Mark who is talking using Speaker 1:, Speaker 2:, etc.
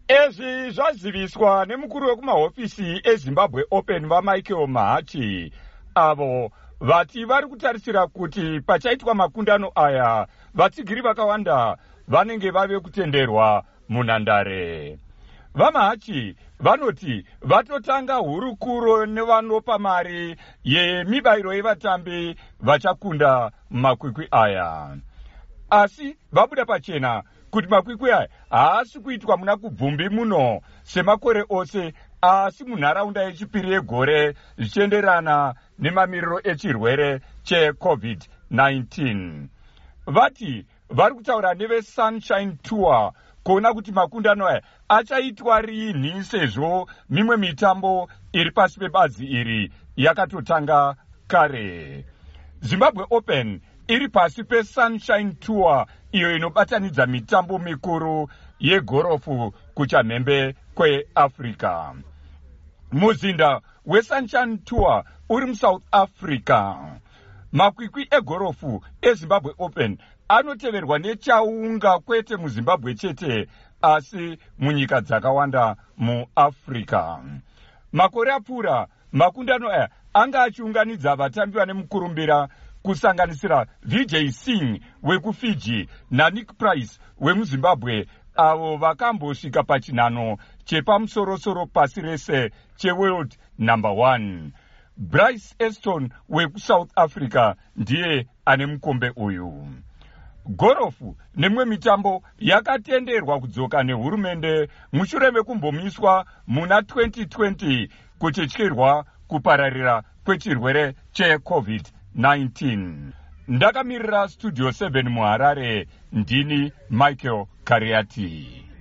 Speaker 1: Ezvi zvaziviswa nemukuru wekumahofisi eZimbabwe Open vaMichael Mahachi, avo vati vari kutarisira kuti pachaitwa makundano aya vatsigiri vakawanda vanenge vave kutenderwa munhandare. VaMahachi vanoti vatotanga hurukuro nevanopa mari yemibayiro yevatambi vachakunda makwikwi aya. Asi vabuda pachena kuti makwikwi aya haasi kuitwa muna kubvumbi muno semakore ose, asi munharaunda yechipiri yegore zvichienderana nemamiriro echirwere cheCovid-19. Vati vari kutaura neveSunshine Tour kuona kuti makundano aya achaitwa rini, sezvo mimwe mitambo iri pasi pebazi iri yakatotanga kare. Zimbabwe Open iri pasi peSunshine Tour, iyo inobatanidza mitambo mikuru yegorofu kuchamhembe kweAfrica. Muzinda weSunshine Tour uri muSouth Africa. Makwikwi egorofu eZimbabwe Open anoteverwa nechaunga, kwete muZimbabwe chete asi munyika dzakawanda muAfrica. Makore apfuura makundano aya anga achiunganidza vatambi vane mukurumbira kusanganisira Vijay Singh wekuFiji naNick Price wemuZimbabwe, avo vakambosvika pachinhano chepamusorosoro pasi rese cheWorld number 1. Bryce Easton wekuSouth Africa ndiye ane mukombe uyu. Gorofu nemwe mitambo yakatenderwa kudzoka nehurumende mushure mekumbomiswa muna 2020 kuchityirwa kupararira kwechirwere cheCovid-19. Ndakamirira Studio 7 muHarare, ndini Michael Kariati.